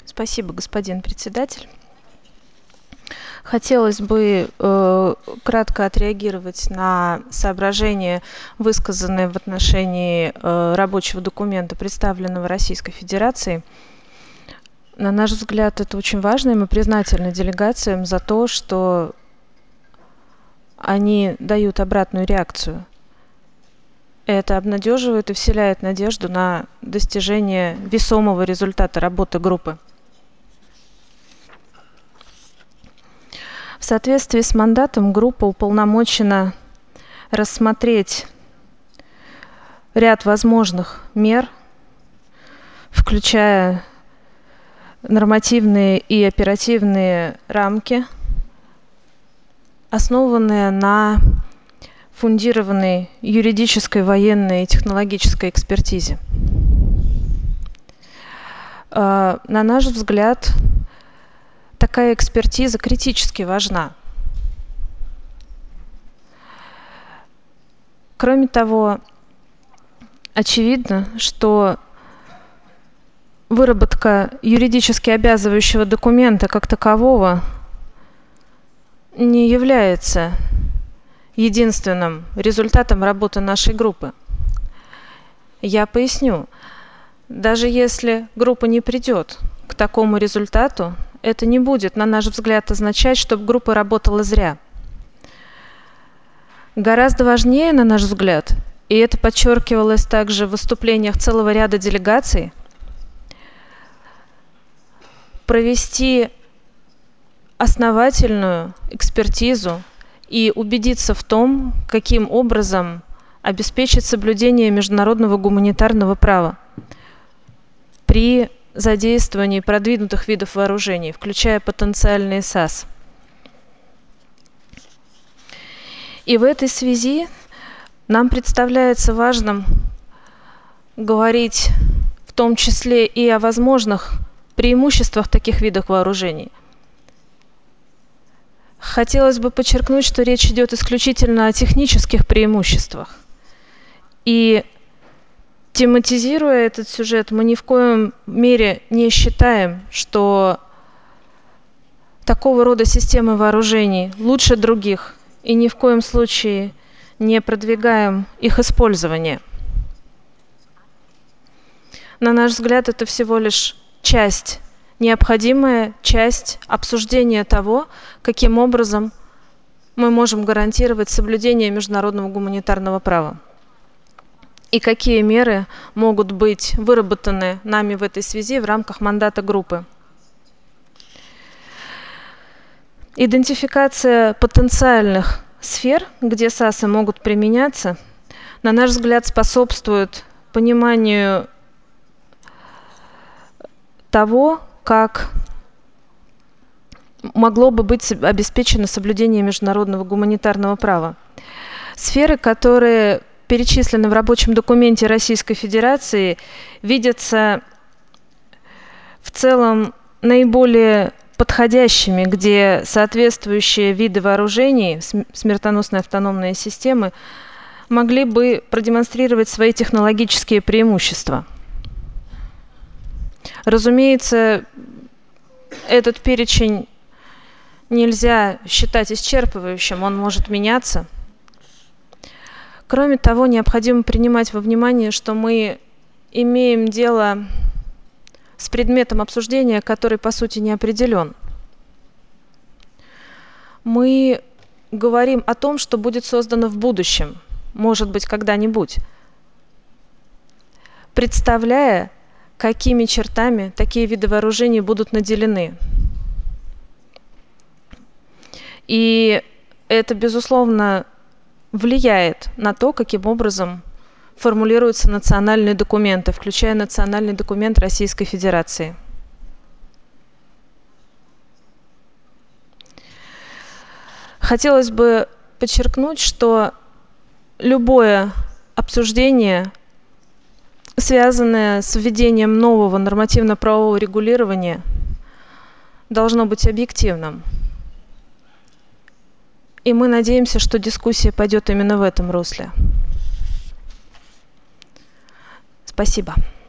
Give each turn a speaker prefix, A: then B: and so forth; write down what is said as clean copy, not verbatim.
A: Спасибо, господин председатель. Хотелось бы кратко отреагировать на соображения, высказанные в отношении рабочего документа, представленного Российской Федерацией. На наш взгляд, это очень важно, и мы признательны делегациям за то, что они дают обратную реакцию. Это обнадеживает и вселяет надежду на достижение весомого результата работы группы. В соответствии с мандатом группа уполномочена рассмотреть ряд возможных мер, включая нормативные и оперативные рамки, основанные на фундированной юридической, военной и технологической экспертизе. На наш взгляд, такая экспертиза критически важна. Кроме того, очевидно, что выработка юридически обязывающего документа как такового не является единственным результатом работы нашей группы. Я поясню. Даже если группа не придет к такому результату, это не будет, на наш взгляд, означать, что группа работала зря. Гораздо важнее, на наш взгляд, и это подчеркивалось также в выступлениях целого ряда делегаций, провести основательную экспертизу и убедиться в том, каким образом обеспечить соблюдение международного гуманитарного права при задействовании продвинутых видов вооружений, включая потенциальные САС. И в этой связи нам представляется важным говорить в том числе и о возможных преимуществах таких видов вооружений. Хотелось бы подчеркнуть, что речь идет исключительно о технических преимуществах. И тематизируя этот сюжет, мы ни в коем мере не считаем, что такого рода системы вооружений лучше других, и ни в коем случае не продвигаем их использование. На наш взгляд, это всего лишь часть, необходимая часть обсуждения того, каким образом мы можем гарантировать соблюдение международного гуманитарного права и какие меры могут быть выработаны нами в этой связи в рамках мандата группы. Идентификация потенциальных сфер, где САСы могут применяться, на наш взгляд, способствует пониманию того, как могло бы быть обеспечено соблюдение международного гуманитарного права. Сферы, которые перечислены в рабочем документе Российской Федерации, видятся в целом наиболее подходящими, где соответствующие виды вооружений, смертоносные автономные системы, могли бы продемонстрировать свои технологические преимущества. Разумеется, этот перечень нельзя считать исчерпывающим, он может меняться. Кроме того, необходимо принимать во внимание, что мы имеем дело с предметом обсуждения, который по сути не определен. Мы говорим о том, что будет создано в будущем, может быть, когда-нибудь, представляя, какими чертами такие виды вооружений будут наделены. И это, безусловно, влияет на то, каким образом формулируются национальные документы, включая национальный документ Российской Федерации. Хотелось бы подчеркнуть, что любое обсуждение, связанное с введением нового нормативно-правового регулирования, должно быть объективным. И мы надеемся, что дискуссия пойдет именно в этом русле. Спасибо.